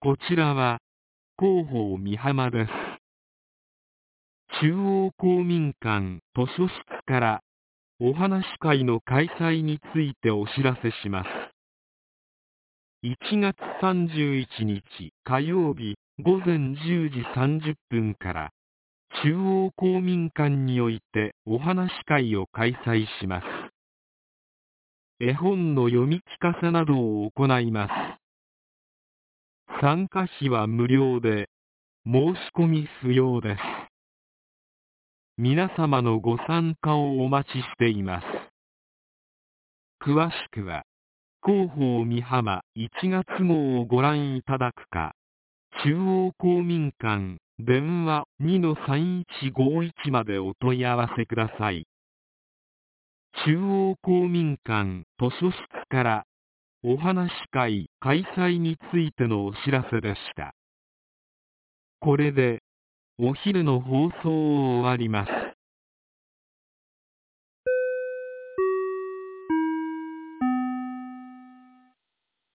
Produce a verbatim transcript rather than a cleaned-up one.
こちらは広報美浜です。中央公民館図書室からお話し会の開催についてお知らせします。いちがつさんじゅういちにち火曜日ごぜんじゅうじさんじゅっぷんから中央公民館においてお話し会を開催します。絵本の読み聞かせなどを行います。参加費は無料で、申し込み不要です。皆様のご参加をお待ちしています。詳しくは、広報美浜いちがつ号をご覧いただくか、中央公民館電話 にのさんいちごいち までお問い合わせください。中央公民館図書室からお話し会開催についてのお知らせでした。これでお昼の放送を終わります。